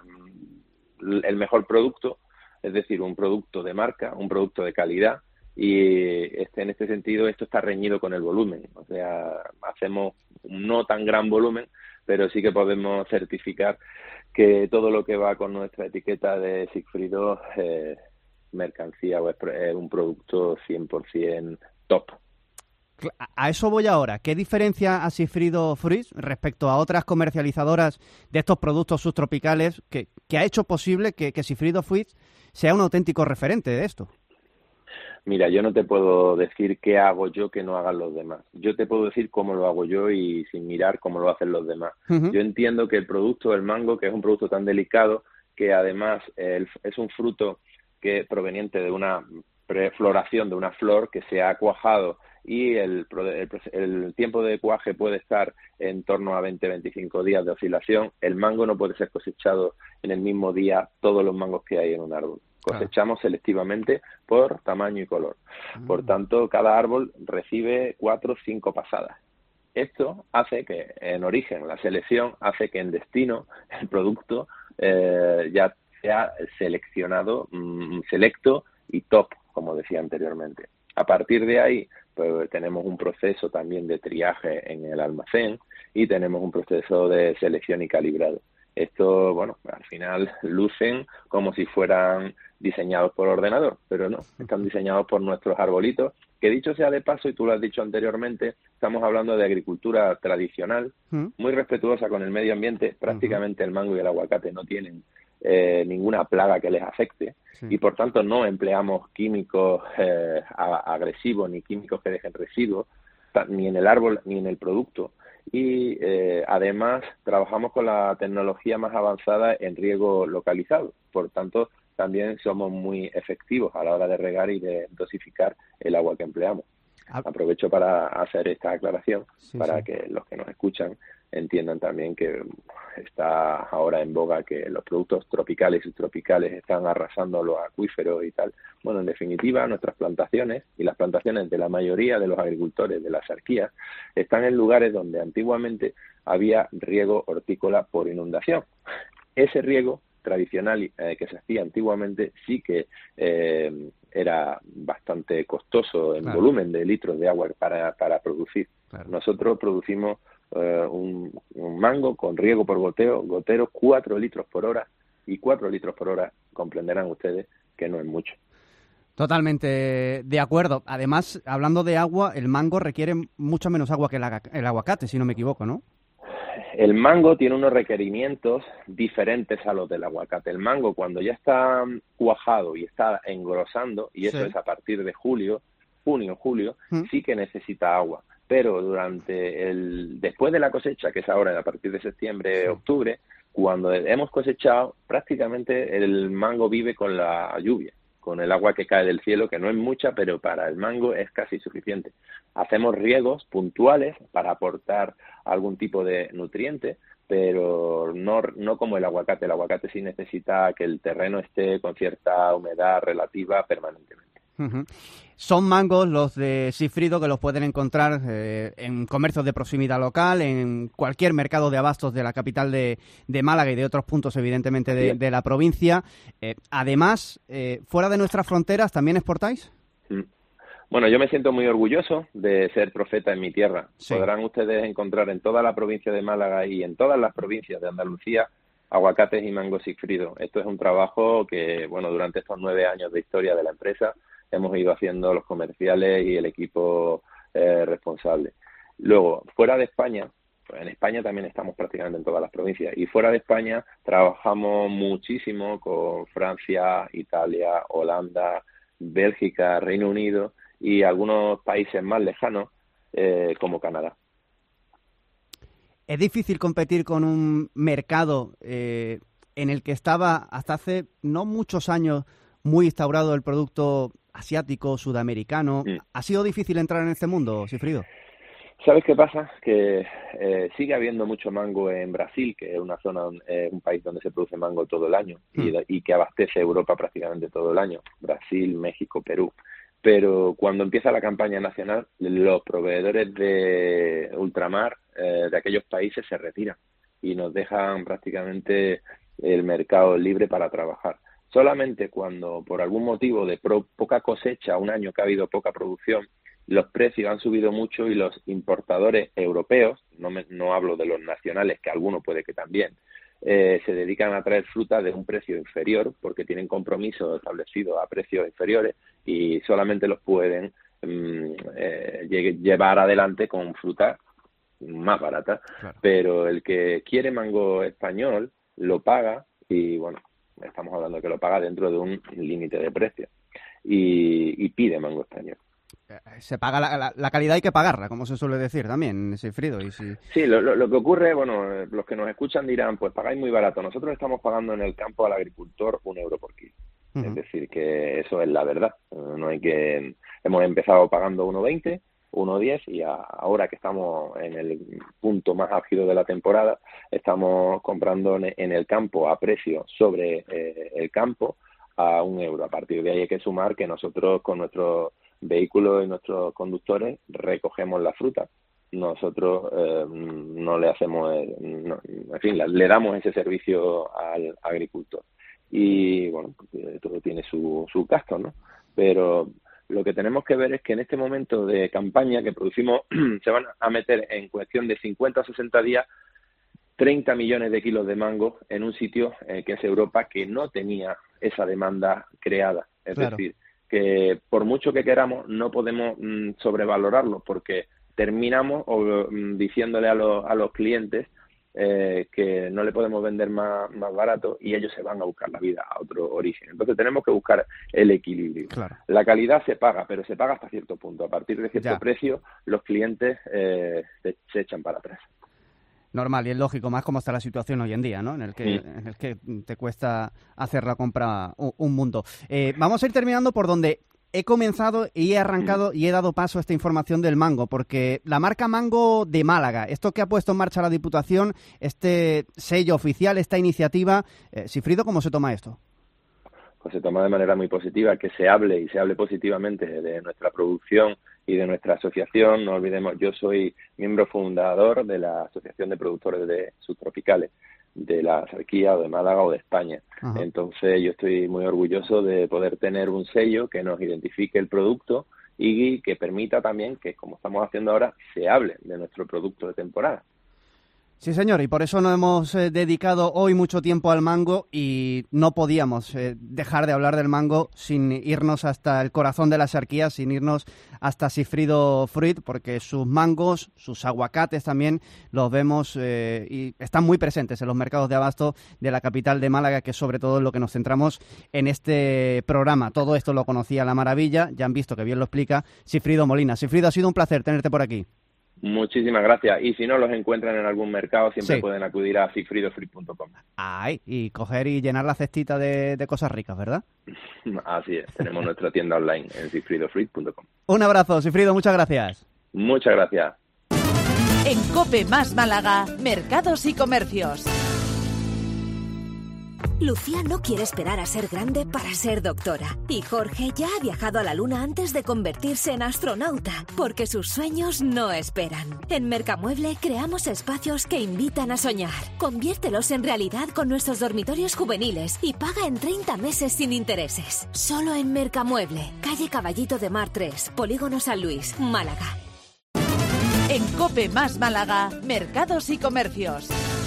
el mejor producto, es decir, un producto de marca, un producto de calidad, y en este sentido esto está reñido con el volumen. O sea, hacemos un no tan gran volumen, pero sí que podemos certificar que todo lo que va con nuestra etiqueta de Sigfrido mercancía o es un producto 100% top. A eso voy ahora. ¿Qué diferencia a Sigfrido Fruits respecto a otras comercializadoras de estos productos subtropicales que ha hecho posible que Sigfrido Fruits sea un auténtico referente de esto? Mira, yo no te puedo decir qué hago yo que no hagan los demás. Yo te puedo decir cómo lo hago yo y sin mirar cómo lo hacen los demás. Uh-huh. Yo entiendo que el producto del mango, que es un producto tan delicado, que además es un fruto que proveniente de una floración de una flor que se ha cuajado y el tiempo de cuaje puede estar en torno a 20-25 días de oscilación. El mango no puede ser cosechado en el mismo día todos los mangos que hay en un árbol. Cosechamos selectivamente por tamaño y color. Por tanto, cada árbol recibe 4 o 5 pasadas. Esto hace que, en origen, la selección hace que en destino el producto ya sea seleccionado, selecto y top, como decía anteriormente. A partir de ahí, pues tenemos un proceso también de triaje en el almacén y tenemos un proceso de selección y calibrado. Esto, bueno, al final lucen como si fueran diseñados por ordenador, pero no, están diseñados por nuestros arbolitos, que dicho sea de paso, y tú lo has dicho anteriormente, estamos hablando de agricultura tradicional, muy respetuosa con el medio ambiente. Prácticamente el mango y el aguacate no tienen ninguna plaga que les afecte, y por tanto no empleamos químicos agresivos ni químicos que dejen residuos, ni en el árbol ni en el producto. Y además trabajamos con la tecnología más avanzada en riego localizado. Por tanto, también somos muy efectivos a la hora de regar y de dosificar el agua que empleamos. Aprovecho para hacer esta aclaración para que los que nos escuchan entiendan también que está ahora en boga que los productos tropicales y subtropicales están arrasando los acuíferos y tal. Bueno, en definitiva, nuestras plantaciones y las plantaciones de la mayoría de los agricultores de las arquías están en lugares donde antiguamente había riego hortícola por inundación. Ese riego tradicional que se hacía antiguamente sí que era bastante costoso en volumen de litros de agua para producir. Nosotros producimos un mango con riego por gotero 4 litros por hora, y 4 litros por hora comprenderán ustedes que no es mucho. Totalmente de acuerdo. Además, hablando de agua, el mango requiere mucho menos agua que el aguacate, si no me equivoco, ¿no? El mango tiene unos requerimientos diferentes a los del aguacate. El mango, cuando ya está cuajado y está engrosando, y eso es a partir de junio, julio, sí que necesita agua. Pero después de la cosecha, que es ahora a partir de septiembre, octubre, cuando hemos cosechado, prácticamente el mango vive con la lluvia, con el agua que cae del cielo, que no es mucha, pero para el mango es casi suficiente. Hacemos riegos puntuales para aportar algún tipo de nutriente, pero no como el aguacate. El aguacate sí necesita que el terreno esté con cierta humedad relativa permanentemente. Son mangos los de Sigfrido que los pueden encontrar en comercios de proximidad local, en cualquier mercado de abastos de la capital de Málaga y de otros puntos, evidentemente, de la provincia. Además, fuera de nuestras fronteras, ¿también exportáis? Bueno, yo me siento muy orgulloso de ser profeta en mi tierra. Podrán ustedes encontrar en toda la provincia de Málaga y en todas las provincias de Andalucía aguacates y mangos Sigfrido. Esto es un trabajo que, bueno, durante estos 9 años de historia de la empresa hemos ido haciendo los comerciales y el equipo responsable. Luego, fuera de España, en España también estamos prácticamente en todas las provincias, y fuera de España trabajamos muchísimo con Francia, Italia, Holanda, Bélgica, Reino Unido y algunos países más lejanos como Canadá. ¿Es difícil competir con un mercado en el que estaba hasta hace no muchos años muy instaurado el producto asiático, sudamericano? ¿Ha sido difícil entrar en este mundo, Sigfrido? ¿Sabes qué pasa? Que sigue habiendo mucho mango en Brasil, que es una zona, un país donde se produce mango todo el año y que abastece a Europa prácticamente todo el año. Brasil, México, Perú. Pero cuando empieza la campaña nacional, los proveedores de ultramar de aquellos países se retiran y nos dejan prácticamente el mercado libre para trabajar. Solamente cuando, por algún motivo de poca cosecha, un año que ha habido poca producción, los precios han subido mucho y los importadores europeos, no hablo de los nacionales, que algunos puede que también, se dedican a traer fruta de un precio inferior porque tienen compromisos establecidos a precios inferiores y solamente los pueden llevar adelante con fruta más barata. Claro. Pero el que quiere mango español lo paga y, bueno, estamos hablando de que lo paga dentro de un límite de precio y pide mango español. Se paga la calidad, hay que pagarla, como se suele decir también, Sigfrido. Sí, lo que ocurre, bueno, los que nos escuchan dirán, pues pagáis muy barato. Nosotros estamos pagando en el campo al agricultor €1 por kilo. Es decir, que eso es la verdad. No hay que... Hemos empezado pagando 1,20, 1,10 y ahora que estamos en el punto más álgido de la temporada, estamos comprando en el campo a precio sobre el campo a €1. A partir de ahí hay que sumar que nosotros con nuestros vehículos y nuestros conductores recogemos la fruta. Nosotros no le hacemos, en fin, le damos ese servicio al agricultor. Y bueno, todo tiene su gasto, ¿no? Pero lo que tenemos que ver es que en este momento de campaña que producimos se van a meter en cuestión de 50 o 60 días 30 millones de kilos de mango en un sitio que es Europa, que no tenía esa demanda creada. Es decir, que por mucho que queramos no podemos sobrevalorarlo porque terminamos diciéndole a los clientes que no le podemos vender más barato y ellos se van a buscar la vida a otro origen. Entonces tenemos que buscar el equilibrio. Claro. La calidad se paga, pero se paga hasta cierto punto. A partir de cierto precio los clientes se echan para atrás. Normal y es lógico, más como está la situación hoy en día, ¿no? En el que te cuesta hacer la compra un mundo. Vamos a ir terminando por donde he comenzado y he arrancado y he dado paso a esta información del mango, porque la marca Mango de Málaga, esto que ha puesto en marcha la Diputación, este sello oficial, esta iniciativa, Sigfrido, ¿cómo se toma esto? Pues se toma de manera muy positiva, que se hable y se hable positivamente de nuestra producción y de nuestra asociación. No olvidemos, yo soy miembro fundador de la Asociación de Productores de Subtropicales, de la Axarquía o de Málaga o de España. Ajá. Entonces yo estoy muy orgulloso de poder tener un sello que nos identifique el producto y que permita también que, como estamos haciendo ahora, se hable de nuestro producto de temporada. Sí, señor, y por eso nos hemos dedicado hoy mucho tiempo al mango y no podíamos dejar de hablar del mango sin irnos hasta el corazón de la Axarquía, sin irnos hasta Sigfrido Fruit, porque sus mangos, sus aguacates también los vemos y están muy presentes en los mercados de abasto de la capital de Málaga, que es sobre todo en lo que nos centramos en este programa. Todo esto lo conocía La Maravilla, ya han visto que bien lo explica Sigfrido Molina. Sigfrido, ha sido un placer tenerte por aquí. Muchísimas gracias. Y si no los encuentran en algún mercado, siempre pueden acudir a sigfridofruit.com. Ay, y coger y llenar la cestita de cosas ricas, ¿verdad? Así es. Tenemos nuestra tienda online en sigfridofruit.com. Un abrazo, Sigfrido. Muchas gracias. Muchas gracias. En COPE más Málaga, Mercados y Comercios. Lucía no quiere esperar a ser grande para ser doctora. Y Jorge ya ha viajado a la luna antes de convertirse en astronauta, porque sus sueños no esperan. En Mercamueble creamos espacios que invitan a soñar. Conviértelos en realidad con nuestros dormitorios juveniles y paga en 30 meses sin intereses. Solo en Mercamueble, calle Caballito de Mar 3, Polígono San Luis, Málaga. En COPE más Málaga, Mercados y Comercios.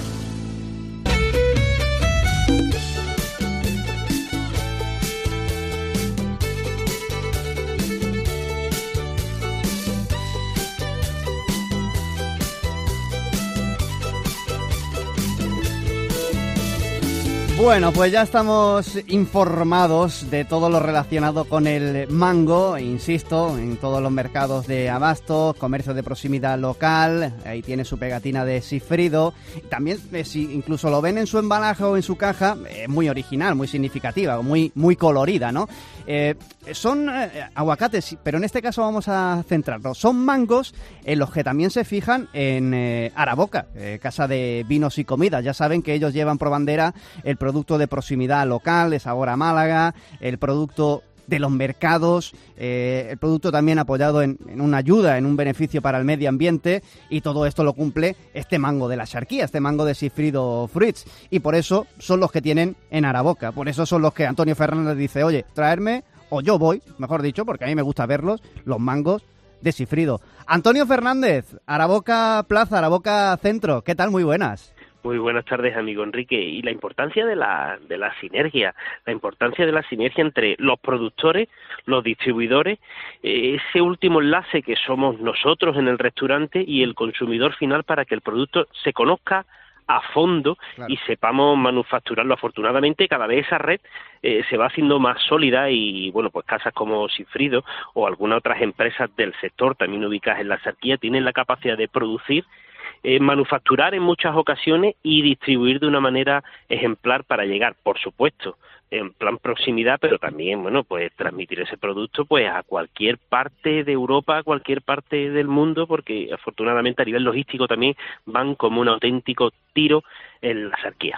Bueno, pues ya estamos informados de todo lo relacionado con el mango, insisto, en todos los mercados de abasto, comercio de proximidad local, ahí tiene su pegatina de Sigfrido. También, si incluso lo ven en su embalaje o en su caja, muy original, muy significativa, muy colorida, ¿no? Son aguacates, pero en este caso vamos a centrarnos. Son mangos en los que también se fijan en Araboca, casa de vinos y comidas. Ya saben que ellos llevan por bandera el producto de proximidad local, de sabor a Málaga, el producto de los mercados, el producto también apoyado en una ayuda, en un beneficio para el medio ambiente, y todo esto lo cumple este mango de la Axarquía, este mango de Sigfrido Fruits, y por eso son los que tienen en Araboca, por eso son los que Antonio Fernández dice, oye, traerme, o yo voy, mejor dicho, porque a mí me gusta verlos, los mangos de Sigfrido. Antonio Fernández, Araboca Plaza, Araboca Centro, ¿qué tal? Muy buenas. Muy buenas tardes, amigo Enrique. Y la importancia de la sinergia, la importancia de la sinergia entre los productores, los distribuidores, ese último enlace que somos nosotros en el restaurante y el consumidor final para que el producto se conozca a fondo, claro, y sepamos manufacturarlo. Afortunadamente, cada vez esa red se va haciendo más sólida y, bueno, pues casas como Sigfrido o algunas otras empresas del sector, también ubicadas en la Axarquía, tienen la capacidad de producir, manufacturar en muchas ocasiones y distribuir de una manera ejemplar para llegar, por supuesto, en plan proximidad, pero también, bueno, pues transmitir ese producto pues a cualquier parte de Europa, a cualquier parte del mundo, porque afortunadamente a nivel logístico también van como un auténtico tiro en la Axarquía.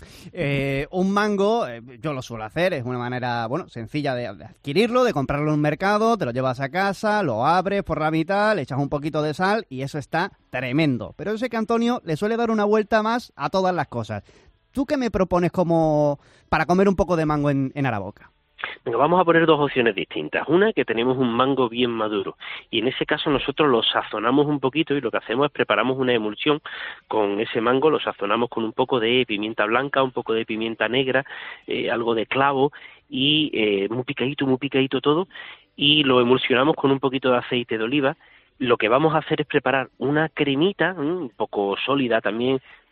Un mango, yo lo suelo hacer, es una manera, bueno, sencilla de adquirirlo, de comprarlo en un mercado, te lo llevas a casa, lo abres por la mitad, le echas un poquito de sal y eso está tremendo. Pero yo sé que Antonio le suele dar una vuelta más a todas las cosas. ¿Tú qué me propones como para comer un poco de mango en Araboca? Venga, vamos a poner dos opciones distintas. Una, que tenemos un mango bien maduro y en ese caso nosotros lo sazonamos un poquito y lo que hacemos es preparamos una emulsión con ese mango, lo sazonamos con un poco de pimienta blanca, un poco de pimienta negra, algo de clavo y muy picadito todo, y lo emulsionamos con un poquito de aceite de oliva. Lo que vamos a hacer es preparar una cremita un poco sólida también,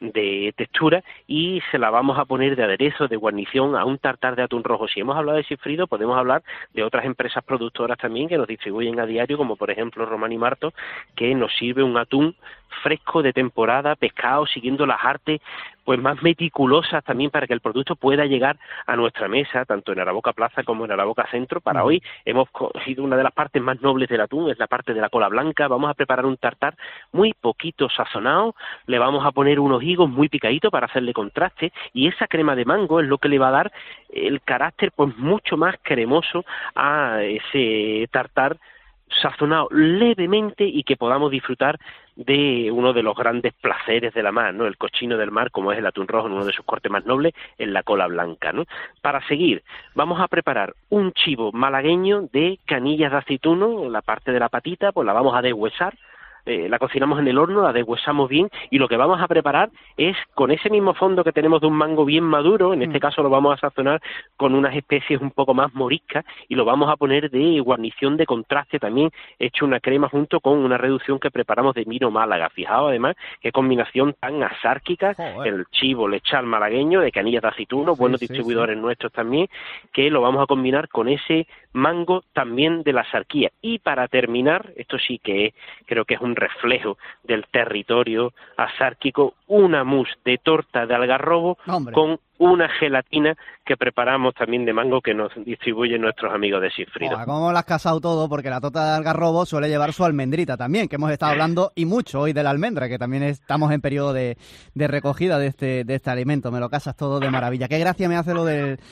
de textura y se la vamos a poner de aderezo, de guarnición a un tartar de atún rojo. Si hemos hablado de Sigfrido, podemos hablar de otras empresas productoras también que nos distribuyen a diario, como por ejemplo Román y Marto, que nos sirve un atún fresco de temporada, pescado, siguiendo las artes pues más meticulosas también para que el producto pueda llegar a nuestra mesa, tanto en Araboca Plaza como en Araboca Centro. Para hoy hemos cogido una de las partes más nobles del atún, es la parte de la cola blanca. Vamos a preparar un tartar muy poquito sazonado, le vamos a poner unos higos muy picaditos para hacerle contraste, y esa crema de mango es lo que le va a dar el carácter pues mucho más cremoso a ese tartar, sazonado levemente y que podamos disfrutar de uno de los grandes placeres de la mar, ¿no? El cochino del mar, como es el atún rojo en uno de sus cortes más nobles, en la cola blanca, ¿no? Para seguir, vamos a preparar un chivo malagueño de canillas de aceituno. La parte de la patita, pues la vamos a deshuesar, la cocinamos en el horno, la deshuesamos bien, y lo que vamos a preparar es, con ese mismo fondo que tenemos de un mango bien maduro, en este caso lo vamos a sazonar con unas especies un poco más moriscas, y lo vamos a poner de guarnición de contraste también, hecho una crema junto con una reducción que preparamos de Miro Málaga. Fijaos además qué combinación tan asárquica, el chivo lechal malagueño de canillas de aceituno, buenos distribuidores nuestros también, que lo vamos a combinar con ese mango también de la sarquía. Y para terminar, esto sí que creo que es un reflejo del territorio asárquico, una mousse de torta de algarrobo con una gelatina que preparamos también de mango que nos distribuyen nuestros amigos de Sigfrido. ¿Cómo lo has casado todo? Porque la torta de algarrobo suele llevar su almendrita también, que hemos estado hablando y mucho hoy de la almendra, que también estamos en periodo de recogida de este alimento. Me lo casas todo de maravilla. Qué gracia me hace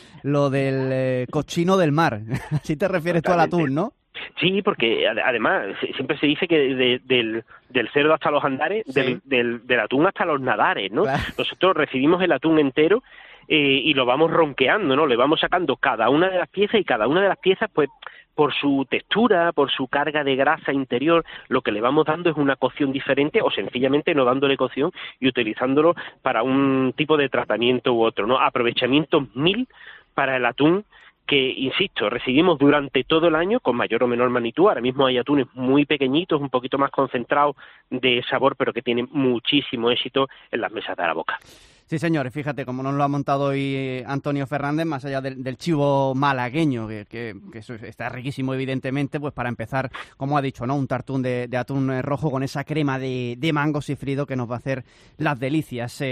lo del cochino del mar. Así te refieres tú al atún, ¿no? Sí, porque además siempre se dice que del cerdo hasta los andares, del atún hasta los nadares, ¿no? Claro. Nosotros recibimos el atún entero y lo vamos ronqueando, ¿no? Le vamos sacando cada una de las piezas, y cada una de las piezas, pues, por su textura, por su carga de grasa interior, lo que le vamos dando es una cocción diferente, o sencillamente no dándole cocción y utilizándolo para un tipo de tratamiento u otro, ¿no? Aprovechamientos 1000 para el atún, que, insisto, recibimos durante todo el año con mayor o menor magnitud. Ahora mismo hay atunes muy pequeñitos, un poquito más concentrados de sabor, pero que tienen muchísimo éxito en las mesas de Araboca. Sí, señor, fíjate cómo nos lo ha montado hoy Antonio Fernández, más allá del chivo malagueño, que eso está riquísimo, evidentemente, pues para empezar, como ha dicho, ¿no? Un tartún de atún rojo con esa crema de mango Sigfrido que nos va a hacer las delicias.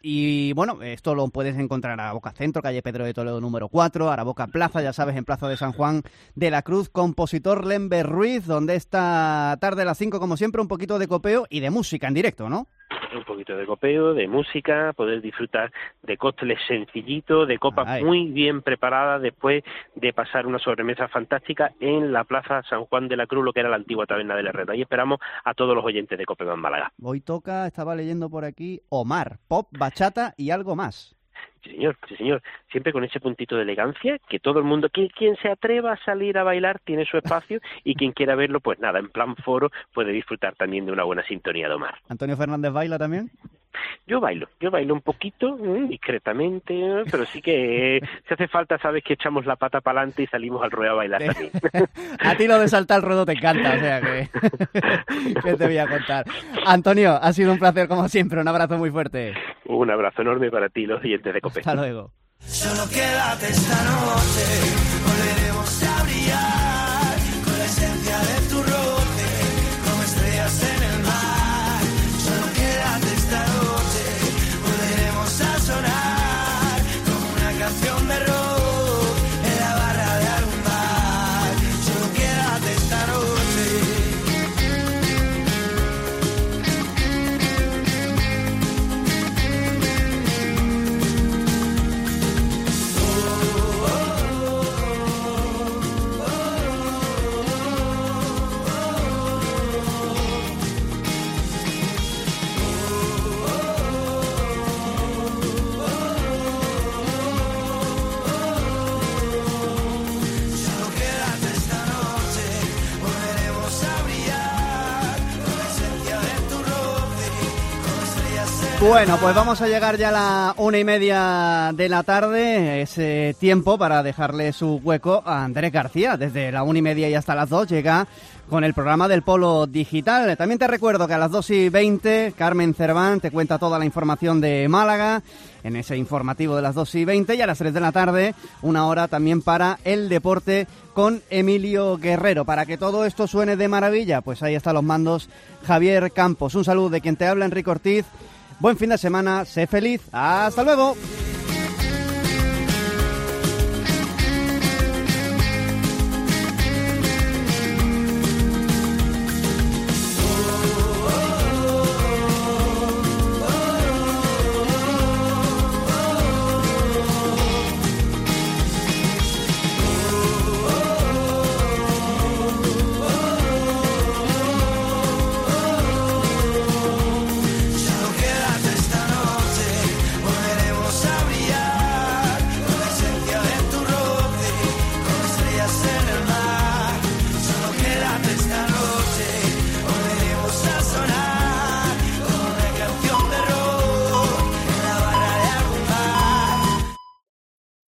Y bueno, esto lo puedes encontrar en Araboca Centro, calle Pedro de Toledo número 4, Araboca Plaza, ya sabes, en Plaza de San Juan de la Cruz, Compositor Lember Ruiz, donde esta tarde a las 5, como siempre, un poquito de copeo y de música en directo, ¿no? Un poquito de copeo, de música, poder disfrutar de cócteles sencillitos, de copas muy bien preparadas después de pasar una sobremesa fantástica en la Plaza San Juan de la Cruz, lo que era la antigua taberna de la Herrera. Y esperamos a todos los oyentes de Copemás Málaga. Hoy toca, estaba leyendo por aquí, Omar, pop, bachata y algo más. Sí, señor. Siempre con ese puntito de elegancia, que todo el mundo, quien se atreva a salir a bailar tiene su espacio, y quien quiera verlo, pues nada, en plan foro, puede disfrutar también de una buena sintonía de Omar. ¿Antonio Fernández baila también? Yo bailo un poquito, discretamente, pero sí que si hace falta, sabes que echamos la pata para adelante y salimos al ruedo a bailar también. A ti lo de saltar al ruedo te encanta, o sea que ¿qué te voy a contar? Antonio, ha sido un placer como siempre, un abrazo muy fuerte. Un abrazo enorme para ti, los oyentes de COPE. Hasta luego. Solo quédate esta noche, volveremos a brillar con la esencia de tu roce, como estrellas en el mar. Solo quédate esta noche, volveremos a sonar como una canción de rock en la barra de algún bar. Solo quédate esta noche. Bueno, pues vamos a llegar ya a la 1:30 de la tarde. Es tiempo para dejarle su hueco a Andrés García. Desde la 1:30 y hasta las 2 llega con el programa del Polo Digital. También te recuerdo que a las 2:20 Carmen Cerván te cuenta toda la información de Málaga en ese informativo de las 2:20, y a las 3 de la tarde una hora también para el deporte con Emilio Guerrero. Para que todo esto suene de maravilla, pues ahí están los mandos Javier Campos. Un saludo de quien te habla, Enrique Ortiz. Buen fin de semana, sé feliz. ¡Hasta luego!